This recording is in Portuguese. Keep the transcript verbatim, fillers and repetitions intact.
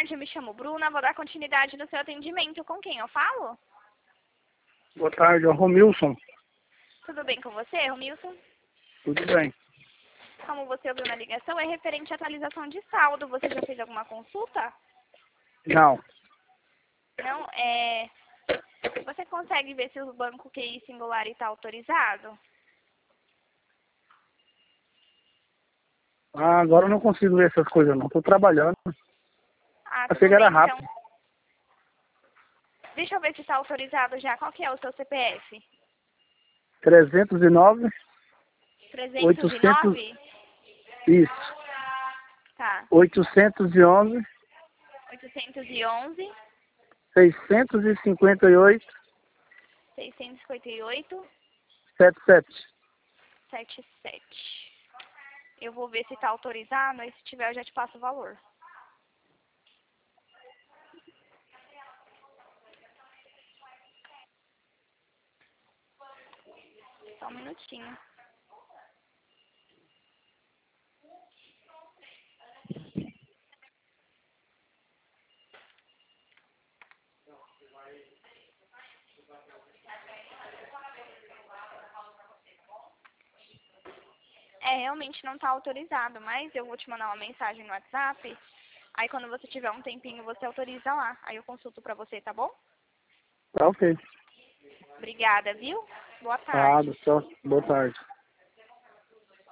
tarde, eu me chamo Bruna, vou dar continuidade no seu atendimento. Com quem eu falo? Boa tarde, é o Romilson. Tudo bem com você, Romilson? Tudo bem. Como você ouviu na ligação, é referente à atualização de saldo. Você já fez alguma consulta? Não. Não, é... Você consegue ver se o banco Q I Singular está autorizado? Ah, agora eu não consigo ver essas coisas não. Estou trabalhando. Ah, Achei tudo que era bem, rápido. então. Deixa eu ver se está autorizado já. Qual que é o seu C P F? trezentos e nove, trezentos e oitocentos... nove? Isso. Tá. oitocentos e onze, oitocentos e onze, seiscentos e cinquenta e oito, seiscentos e cinquenta e oito, setenta e sete. setenta e sete. Eu vou ver se está autorizado, e se tiver eu já te passo o valor. Só um minutinho. É, realmente não está autorizado, mas eu vou te mandar uma mensagem no WhatsApp. Aí quando você tiver um tempinho, você autoriza lá. Aí eu consulto pra você, tá bom? Tá ok. Obrigada, viu? Boa Tá, tarde. só. Boa tarde.